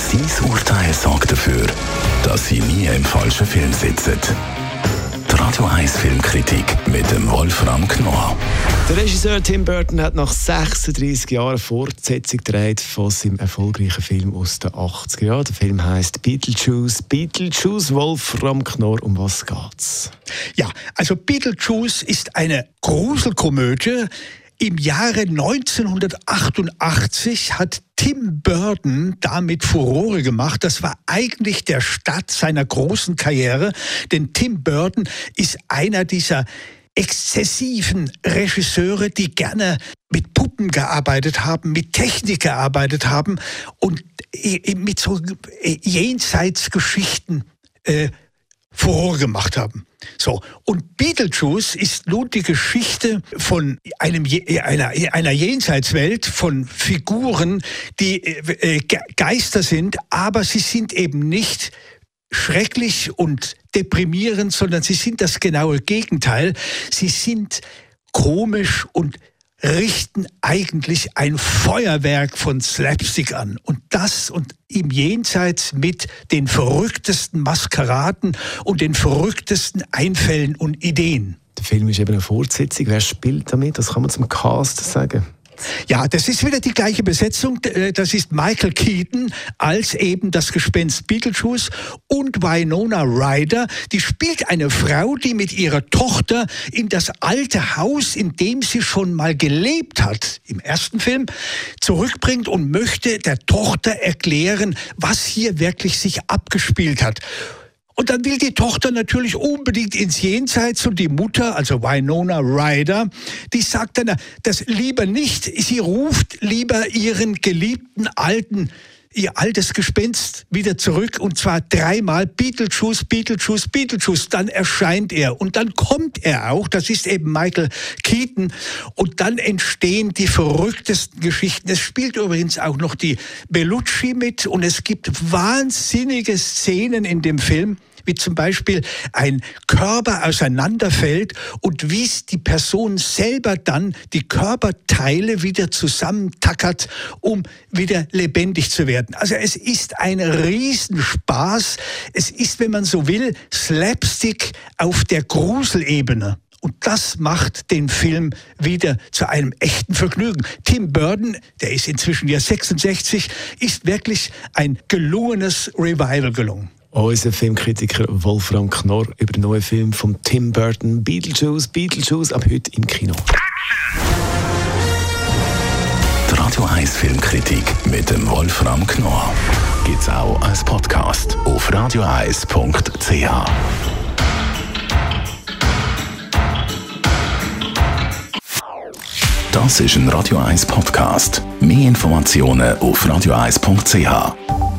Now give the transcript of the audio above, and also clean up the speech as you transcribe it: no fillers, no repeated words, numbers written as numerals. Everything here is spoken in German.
Sein Urteil sorgt dafür, dass Sie nie im falschen Film sitzen. Die Radio 1 Filmkritik mit dem Wolfram Knorr. Der Regisseur Tim Burton hat nach 36 Jahren Fortsetzung gedreht von seinem erfolgreichen Film aus den 80er Jahren. Der Film heisst Beetlejuice. Beetlejuice, Wolfram Knorr, um was geht's? Ja, also Beetlejuice ist eine Gruselkomödie. Im Jahre 1988 hat Tim Burton damit Furore gemacht. Das war eigentlich der Start seiner großen Karriere, denn Tim Burton ist einer dieser exzessiven Regisseure, die gerne mit Puppen gearbeitet haben, mit Technik gearbeitet haben und mit so Jenseitsgeschichten Furore gemacht haben. So, und Beetlejuice ist nun die Geschichte von einer Jenseitswelt, von Figuren, die Geister sind, aber sie sind eben nicht schrecklich und deprimierend, sondern sie sind das genaue Gegenteil. Sie sind komisch und richten eigentlich ein Feuerwerk von Slapstick an. Und das und im Jenseits mit den verrücktesten Maskeraden und den verrücktesten Einfällen und Ideen. Der Film ist eben eine Fortsetzung. Wer spielt damit? Das kann man zum Cast sagen. Ja, das ist wieder die gleiche Besetzung. Das ist Michael Keaton als eben das Gespenst Beetlejuice und Winona Ryder. Die spielt eine Frau, die mit ihrer Tochter in das alte Haus, in dem sie schon mal gelebt hat, im ersten Film, zurückbringt und möchte der Tochter erklären, was hier wirklich sich abgespielt hat. Und dann will die Tochter natürlich unbedingt ins Jenseits und die Mutter, also Winona Ryder, die sagt dann, das lieber nicht. Sie ruft lieber ihren geliebten ihr altes Gespenst wieder zurück und zwar 3-mal Beetlejuice, Beetlejuice, Beetlejuice. Dann erscheint er und dann kommt er auch, das ist eben Michael Keaton und dann entstehen die verrücktesten Geschichten. Es spielt übrigens auch noch die Bellucci mit und es gibt wahnsinnige Szenen in dem Film, wie zum Beispiel ein Körper auseinanderfällt und wie die Person selber dann die Körperteile wieder zusammentackert, um wieder lebendig zu werden. Also es ist ein Riesenspaß. Es ist, wenn man so will, Slapstick auf der Gruselebene. Und das macht den Film wieder zu einem echten Vergnügen. Tim Burton, der ist inzwischen ja 66, ist wirklich ein gelungenes Revival gelungen. Unser Filmkritiker Wolfram Knorr über den neuen Film von Tim Burton, Beetlejuice, ab heute im Kino. Die Radio 1 Filmkritik mit dem Wolfram Knorr gibt's auch als Podcast auf radio1.ch. Das ist ein Radio 1 Podcast. Mehr Informationen auf radio1.ch.